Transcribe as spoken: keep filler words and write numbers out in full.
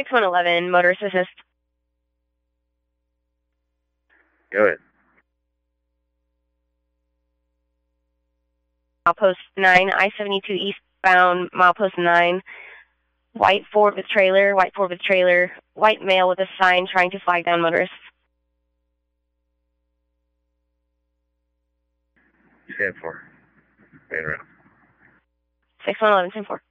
six one one one, motorist assist. Go ahead. Milepost nine, I seventy-two eastbound, milepost nine. White Ford with trailer, white Ford with trailer, white male with a sign trying to flag down motorists. ten four. Main route. six one one, ten four.